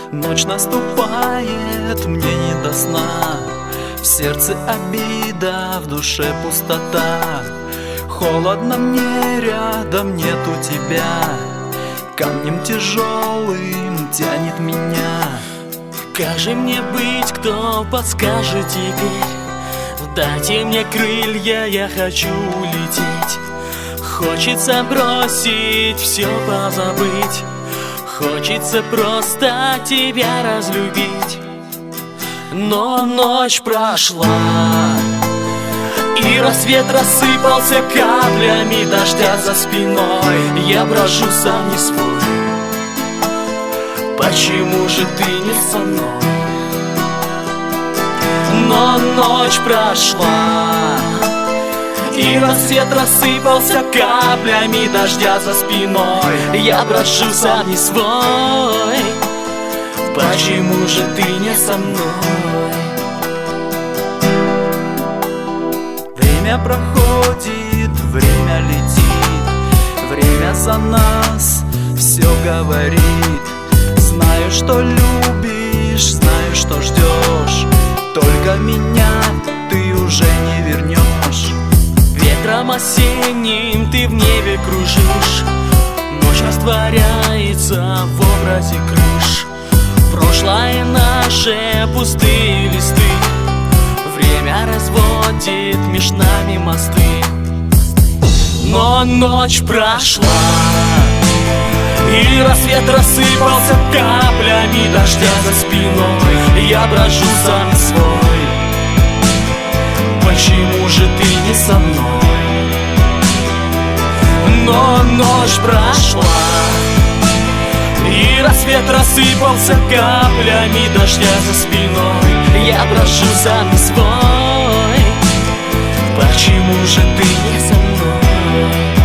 Ночь наступает, мне не до сна. В сердце обида, в душе пустота. Холодно мне, рядом нету тебя. Камнем тяжелым тянет меня. Как же мне быть, кто подскажет теперь? Дайте мне крылья, я хочу улететь. Хочется бросить все, позабыть. Хочется просто тебя разлюбить. Но ночь прошла, и рассвет рассыпался каплями дождя за спиной. Я брожу сам не свой. Почему же ты не со мной? Но ночь прошла, и рассвет рассыпался каплями дождя за спиной. Я брожу сам не свой. Почему же ты не со мной? Время проходит, время летит, время за нас все говорит. Знаю, что любишь, знаю, что ждешь, только меня ты уже не вернешь. Ветром осенним ты в небе кружишь. Ночь растворяется в образе крыш. Прошлое наше пустые листы. Время разводит меж нами мосты. Но ночь прошла, и рассвет рассыпался каплями дождя за спиной. Я брожу сам свой. Почему же ты не со мной? Но ночь прошла, и рассвет рассыпался каплями дождя за спиной. Я брожу сам свой. Почему же ты не со мной?